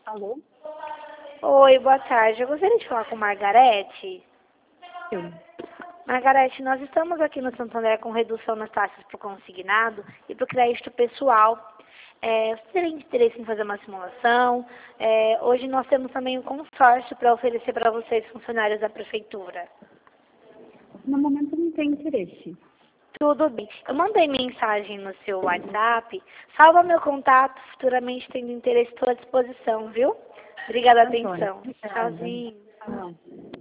Alô? Oi, boa tarde. Eu gostaria de falar com Margarete. Sim. Margarete, nós estamos aqui no Santo André com redução nas taxas para o consignado e para o crédito pessoal. Você teria interesse em fazer uma simulação? Hoje nós temos também um consórcio para oferecer para vocês, funcionários da prefeitura. No momento não tem interesse. Tudo bem. Eu mandei mensagem no seu WhatsApp. Salva meu contato, futuramente tendo interesse, estou à disposição, viu? Obrigada pela Antônio, atenção. obrigada. Tchauzinho. Tchau.